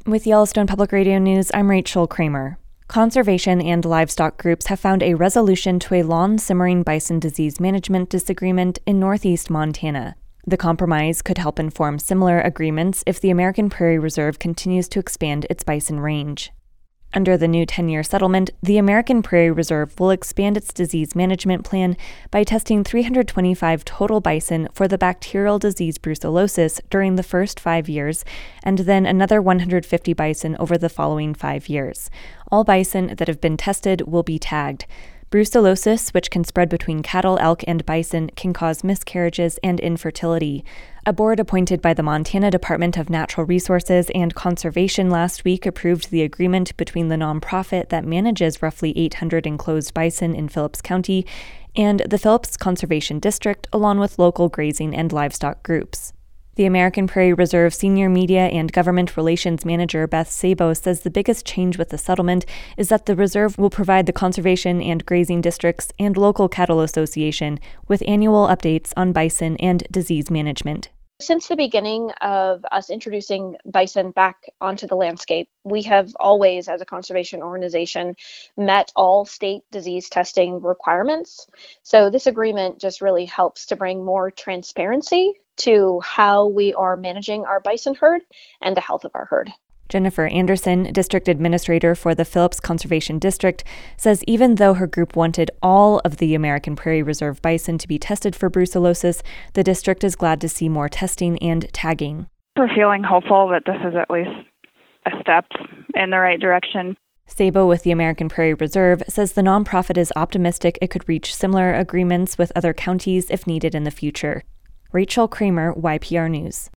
With Yellowstone Public Radio News, I'm Rachel Kramer. Conservation and livestock groups have found a resolution to a lawn-simmering bison disease management disagreement in northeast Montana. The compromise could help inform similar agreements if the American Prairie Reserve continues to expand its bison range. Under the new 10-year settlement, the American Prairie Reserve will expand its disease management plan by testing 325 total bison for the bacterial disease brucellosis during the first 5 years, and then another 150 bison over the following 5 years. All bison that have been tested will be tagged. Brucellosis, which can spread between cattle, elk, and bison, can cause miscarriages and infertility. A board appointed by the Montana Department of Natural Resources and Conservation last week approved the agreement between the nonprofit that manages roughly 800 enclosed bison in Phillips County and the Phillips Conservation District, along with local grazing and livestock groups. The American Prairie Reserve Senior Media and Government Relations Manager Beth Sabo says the biggest change with the settlement is that the reserve will provide the conservation and grazing districts and local cattle association with annual updates on bison and disease management. Since the beginning of us introducing bison back onto the landscape, we have always, as a conservation organization, met all state disease testing requirements. So this agreement just really helps to bring more transparency to how we are managing our bison herd and the health of our herd. Jennifer Anderson, district administrator for the Phillips Conservation District, says even though her group wanted all of the American Prairie Reserve bison to be tested for brucellosis, the district is glad to see more testing and tagging. We're feeling hopeful that this is at least a step in the right direction. Sabo with the American Prairie Reserve says the nonprofit is optimistic it could reach similar agreements with other counties if needed in the future. Rachel Kramer, YPR News.